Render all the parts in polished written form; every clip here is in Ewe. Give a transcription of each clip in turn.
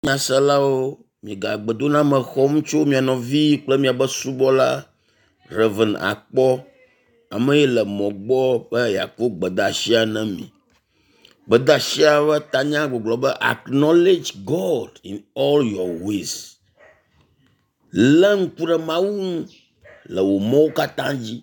Nyasalao, migagbedo me xɔm tso mia nɔvi kple miabe subɔla Reverend Akpɔ, ame yi le mɔ gbɔ be yakɔ gbedasia na mi. Gbedasia be tanya gbogbo be acknowledge God in all your ways. Le ŋku ɖe Mawu ŋu le wo mɔwo katã dzi.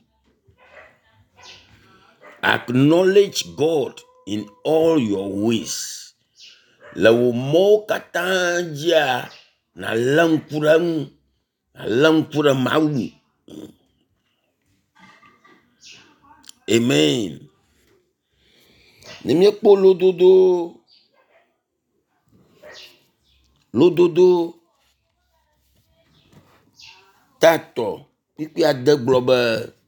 Acknowledge God in all your ways. Le wo mɔwo katã dzia na le ŋku ɖe ŋu, na le ŋku ɖe Mawu. Amen. Ne miekpɔ lododo tatɔ kpikpi ade gblɔ be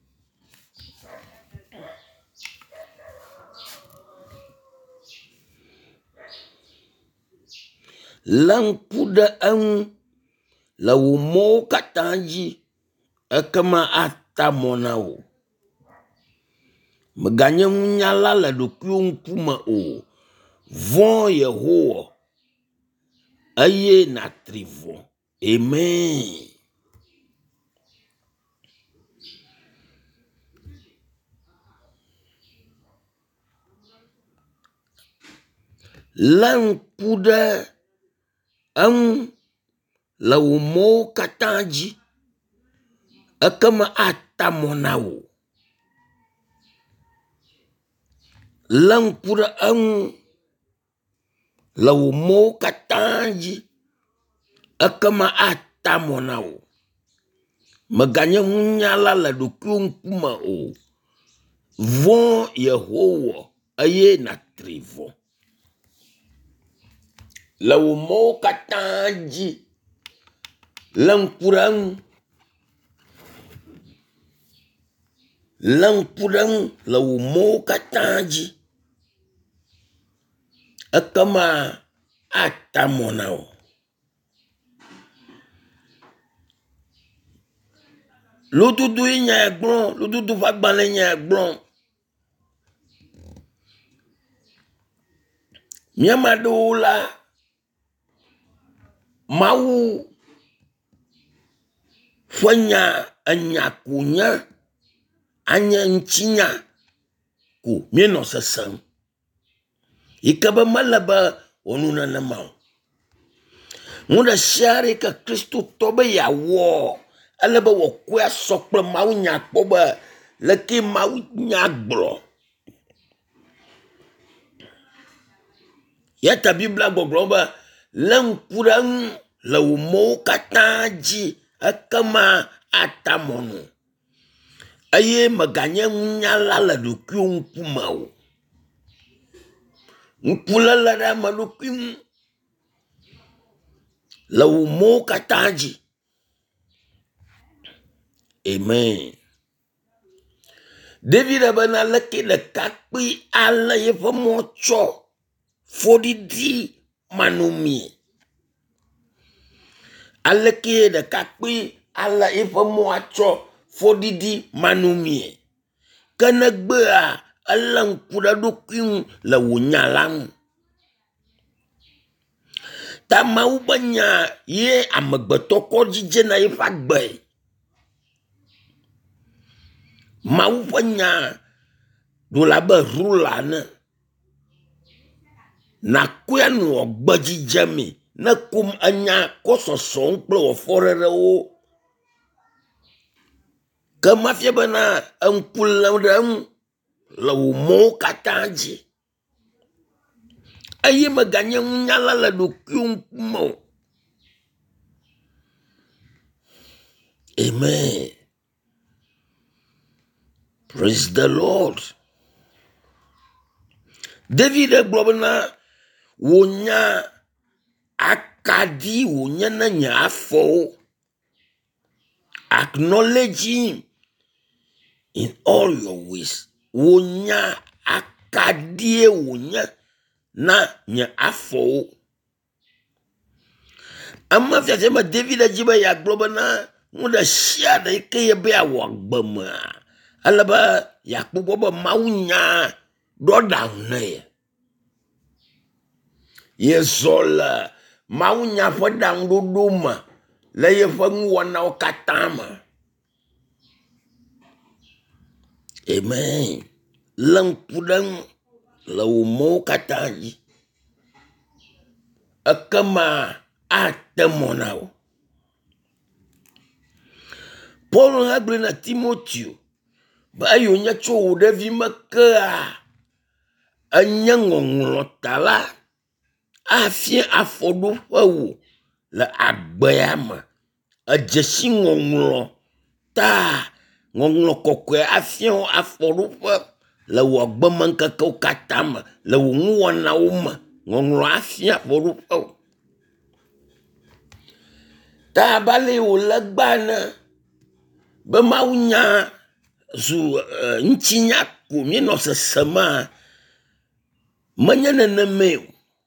le ŋku ɖe eŋu le wo mɔwo katã dzi, ekema ata mɔ na wo. Meganye ŋunyala le ɖokuiwo ŋkume o, vɔ̃ Yehowa eye natri vɔ. Amen. Le ŋku ɖe eŋu le wo mɔwo katã dzi, ekema ata mɔ na wo. Le ŋku ɖe eŋu le wo mɔwo katã dzi, ekema ata mɔ na wo. Meganye ŋunyala le ɖokuiwo ŋkume o, vɔ̃ Yehowa eye natri vɔ. Le wo mɔwo katã dzi, le ŋku ɖe eŋu, le ŋku ɖe eŋu le wo mɔwo katã dzi, ekema ata mɔ na wo. Lododo yi nya gblɔ, lododo ƒe agbalẽ nya gblɔ. Miama ɖewo la, Mawu ƒe nya enya ko nye, anye ŋutinya ko mienɔ sesem. Yike be mele be wɔnu nenema o. Ŋu ɖe sia ɖe ke Kristo tɔ be yeawɔ, ele be wɔkɔe asɔ kple Mawu nya kpɔ be leke Mawu nya gblɔ. Yata Biblia gbɔgblɔ be le ŋku ɖe ŋu le wo mɔwo katã dzi, ekema ata mɔ no. Eye meganye ŋunyala le ɖokuiwo ŋkume o. Ŋkuléle ɖe ame ɖokui ŋu le wo mɔwo katã dzi. Amen. David bena leke ɖekakpui ale yeƒe mɔ tsɔ fɔɖiɖi manumie. Aleke ɖekakpui ale yeƒe mɔ atsɔ fɔɖiɖi manumie. Ke negbea ele ŋku ɖe ɖokui ŋu le wo nya la ŋu. Ta Mawu be nya ye amegbetɔ kɔ dzidzena yeƒe agbe. Mawu ƒe nya ɖo labe rula ne. Nakɔe nɔ gbedzidzemi ne kum enya kɔ sɔsɔm kple wɔfɔɖeɖewo. Ke mafia bena eŋku lem ɖe eŋu le wo mɔwo katã dzi. Eye meganye ŋunyala le ɖokuiwo ŋkume o. Amen. Praise the Lord. David gblɔ bena wonya akaɖi wonye ne nye afɔwo. Acknowledge him in all your ways. Wonya akaɖie wonye na nye afɔwo. Ama fiase me David dzi be yagblɔ bena ŋu ɖe sia ɖe ke ye be awɔ agbemea, ele be yakpɔgbɔ be Mawu nya ɖɔ ɖaŋu ne ye. Ye zɔ le Mau nya ƒe ɖaŋuɖoɖo me le yeƒe ŋuwɔnawo katã me. Amen. Le ŋku ɖe ŋu le wò mɔwo katã dzi. Ekema ate mɔ na wo. Paul hegblẽ na Timoteo be eyo nye tso wò ɖevi me kea enye ŋɔŋlɔ ta la afia afɔɖoƒe wò le agbea me. Edzesi ŋɔŋlɔ ta ŋɔŋlɔ kɔkɔe afia wo afɔɖoƒe le wò agbemeŋkekewo katã me, le wò ŋuwɔnawo me. Ŋɔŋlɔ afia afɔɖoƒe wò. Ta abale wò le gbane be Mawu nya zu ŋutinya ko mienɔ sesema menye neneme o.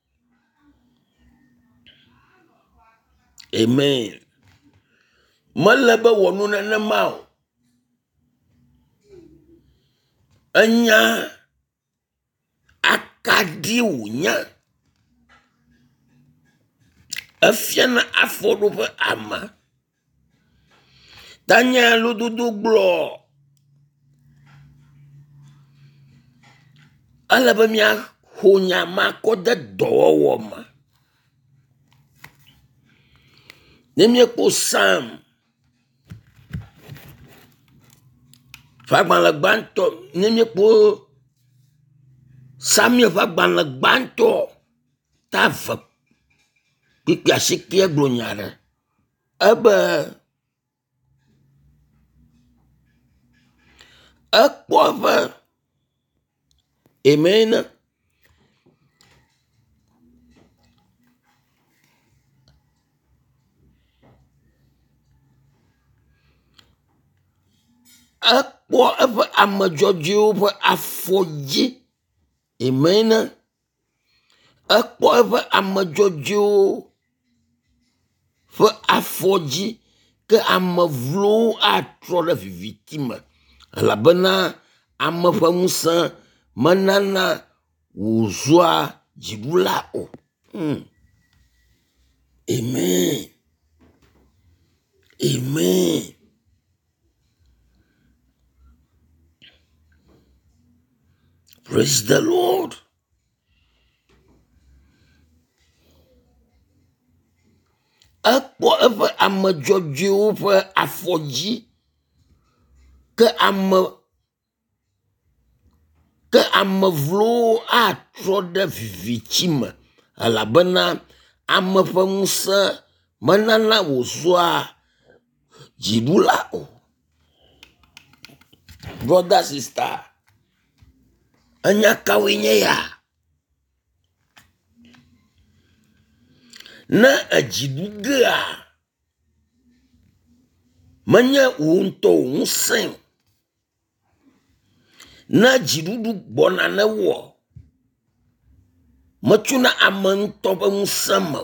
Amen. Mele be wɔ nu nenema o. Enya akaɖi wònya. Efiana afɔɖoƒe ama. Tanya lododo gblɔ. Ale be miaxo nya ma kɔ de dɔwɔwɔ me. Ne miekpɔ Sam ƒagbalẽ gbãtɔ, ne miekpɔ Samuel ƒagbalẽ gbãtɔ ta 20 kpikpi 90 gblɔ nya ɖe. Ebe ekpɔ ƒe amen. Ekpɔ eƒe ame dzɔdzɔewo ƒe afɔdzi. Amen. Ekpɔ eƒe ame dzɔdzɔewo ƒe afɔdzi ke ame vlowo atrɔ ɖe viviti me elabena ame ƒe ŋusẽ menana wòzua dziɖula o. Amen. Amen. Praise the Lord. Ekpɔ eƒe ame dzɔdzɔewo ƒe afɔdzi ke ame vlowo atrɔ ɖe vivitsi me elabena ame ƒe ŋusẽ menana wòzua dziɖula o. Brother, sister, enya kawoe nye ya? Ne edziɖugea menye wò ŋutɔ wò ŋusẽ. Ne dziɖuɖu gbɔna ne wɔ metsona ame ŋutɔ ƒe ŋusẽ me.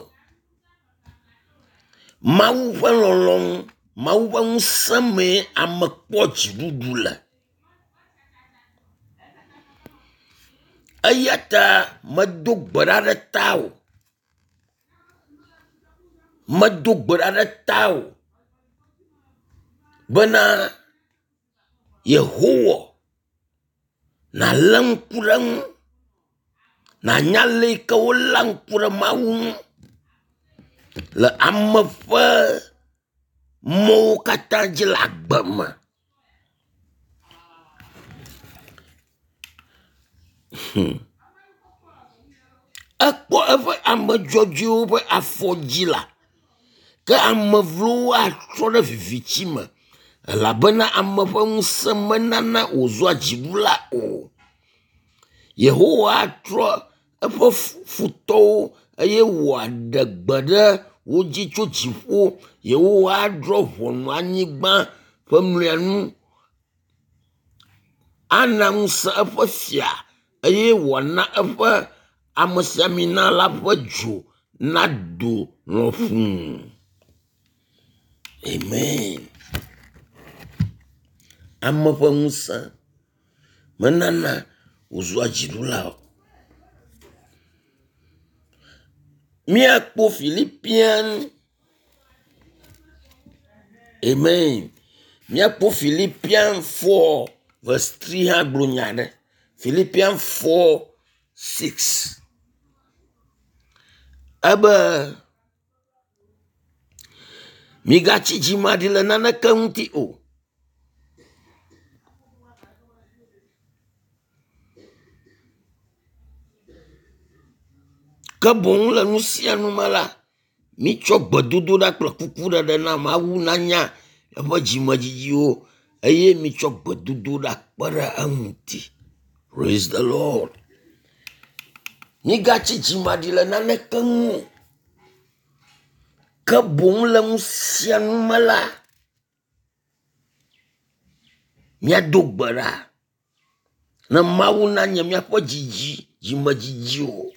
Mawu ƒe lɔlɔ̃, Mawu ƒe ŋusẽ me ame kpɔ dziɖuɖu le. Eya ta medo gbe ɖa ɖe tawò. Medo gbe ɖa ɖe tawò bena Yehowa nalé ŋku ɖe ŋu, nanya le yi ke wolé ŋku ɖe Mawu ŋu le ame ƒe mɔwo katã dzi le agbe me. Ekpɔ eƒe ame dzɔdzɔewo ƒe afɔdzi la, ke ame vlowo atrɔ ɖe vivitsi me elabena ame ƒe ŋusẽ menana wòzua dziɖula o. Yehowa atrɔ eƒe futɔwo eye wòaɖe gbe ɖe wo dzi tso dziƒo. Yehowa adrɔ ʋɔnu anyigba ƒe mlɔenu. Ana ŋusẽ eƒe fia eye wòana eƒe amesiamina la ƒe dzo nado lɔƒuu. Amen. Ame ƒe ŋusẽ menana wòzua dziɖula o. Miakpo Philippians. Amen. Miakpo Philippians 4 verse 3 Philippians 4:6. Aba migachi jimadila nana kaunti o. Kabong la nusia numala. Mi chok badudo da kla kukura da na mawu nanya. Aba jimajiji o. Aye mi chok badudo da para aunti. Praise the Lord. Migachi jimadila nana kangu. Kabong la nusia numala. Mia dogbara. Na mawu nanya mia po jiji. Jimajiji o.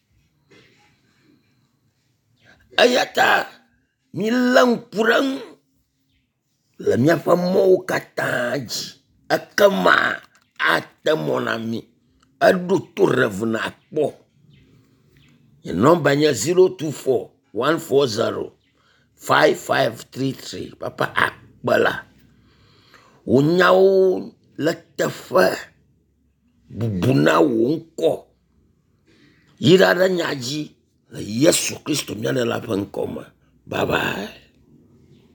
Ayata milang purang la mia famo kataji akama ata monami adu to revna akpo. Your number nya 024-140-5533. Papa akbala unyao latafa bubuna wonko yirada nyaji Yesu Kristo miane la pankoma. Bye bye.